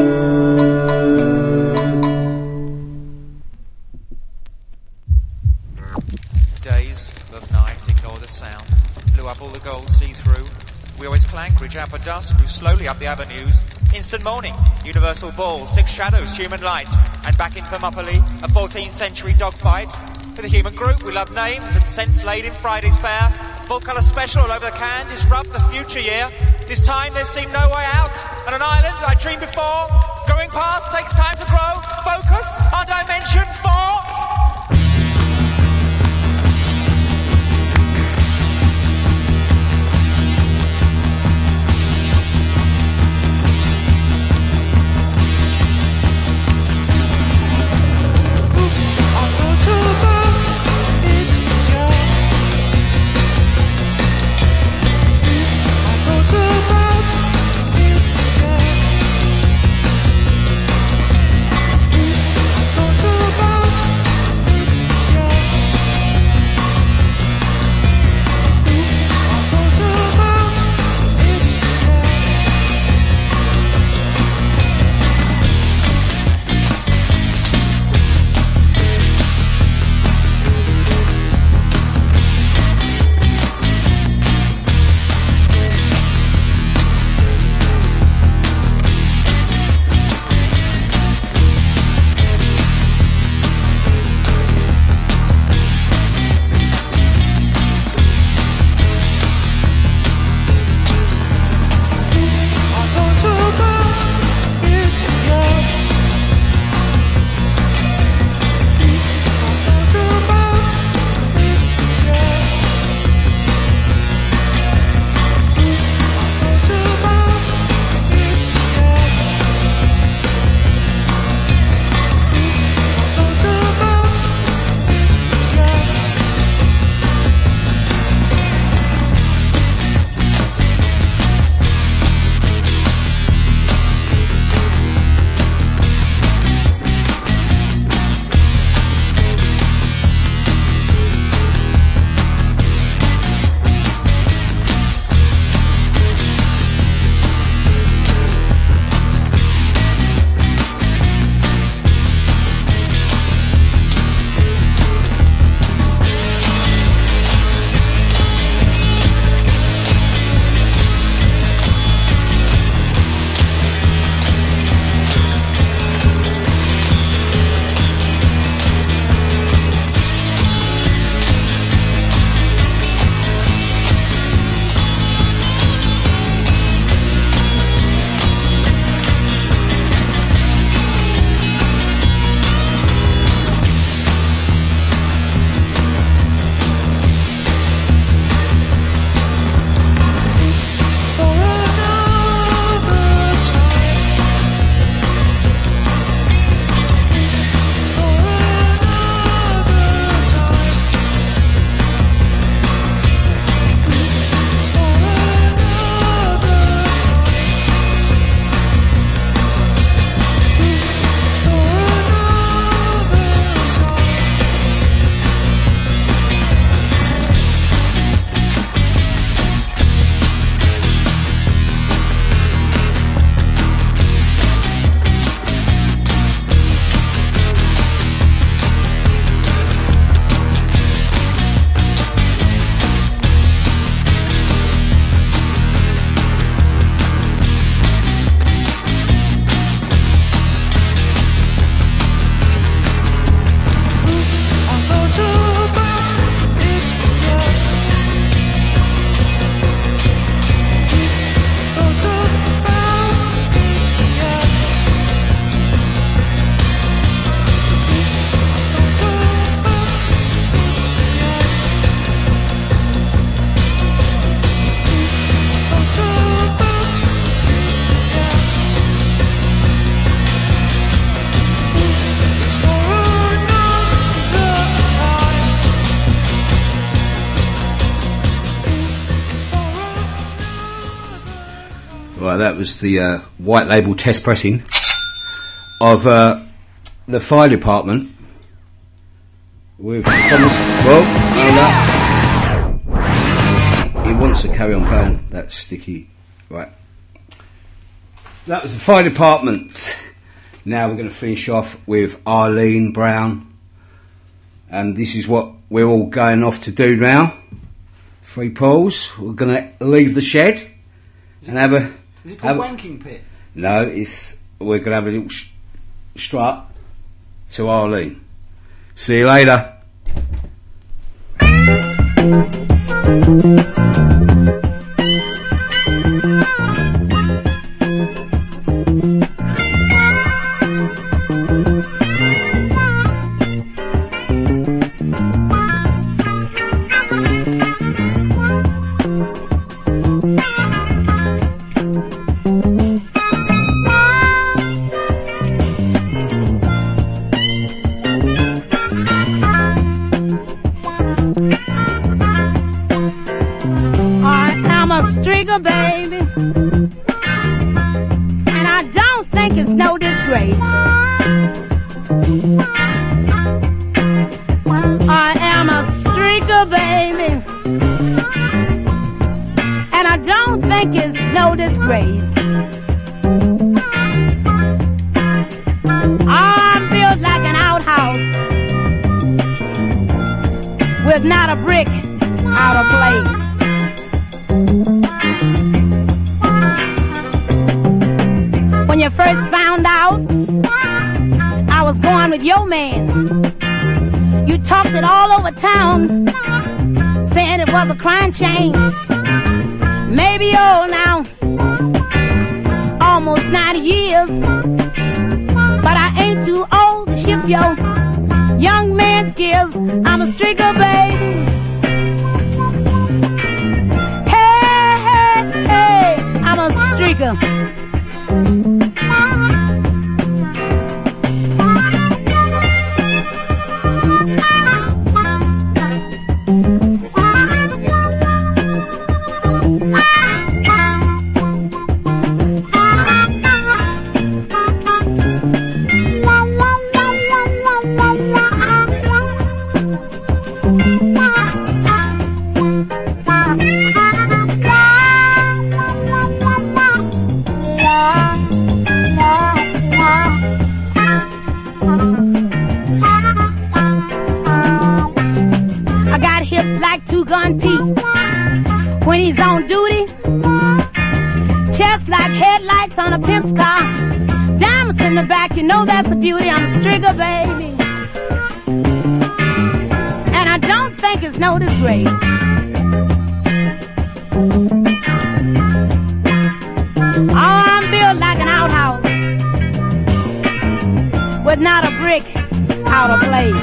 Days of night ignore the sound blew up all the gold see-through we always clank, reach out for dusk, move slowly up the avenues. Instant morning, universal ball, six shadows, human light. And back in Thermopylae, a fourteenth century dogfight. For the human group, we love names and scents laid in Friday's fair. Full colour special all over the can, disrupt the future year. This time there seemed no way out. On an island I dreamed before. Going past takes time to grow. Focus on dimension four. Right, that was the uh, white label test pressing of uh, the fire department with Thomas. Well, hold up. He wants to carry on playing that sticky. Right. That was the fire department. Now we're going to finish off with Arlene Brown. And this is what we're all going off to do now. Three Pauls. We're going to leave the shed and have a. Is it called have, Wanking Pit? No, it's we're going to have a little sh- strut to Arlene. See you later. Stricker, baby, and I don't think it's no disgrace. I am a streaker, baby, and I don't think it's no disgrace. I'm built like an outhouse with not a brick out of place. When you first found out I was going with your man, you talked it all over town, saying it was a crime change. Maybe old now, almost ninety years, but I ain't too old to shift your young man's gears. I'm a streaker, baby. Hey, hey, hey, I'm a streaker. Two-gun Pete, when he's on duty, chest like headlights on a pimp's car, diamonds in the back, you know that's a beauty. I'm a strigger, baby, and I don't think it's no disgrace. Oh, I'm built like an outhouse with not a brick out of place.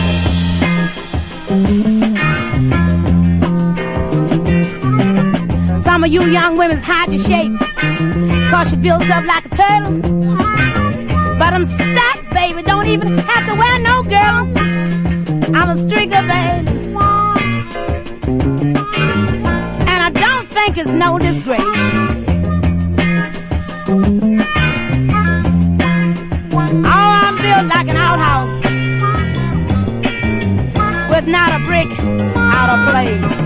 Some of you young women's hide your shape, cause you built up like a turtle. But I'm stacked, baby, don't even have to wear no girdle. I'm a streaker, baby, and I don't think it's no disgrace. Oh, I'm built like an outhouse with not a brick out of place.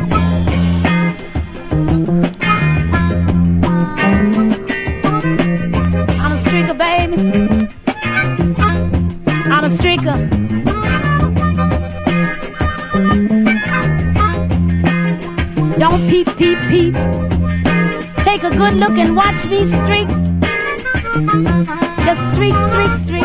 I'm a streaker, baby. I'm a streaker. Don't peep, peep, peep. Take a good look and watch me streak. Just streak, streak, streak.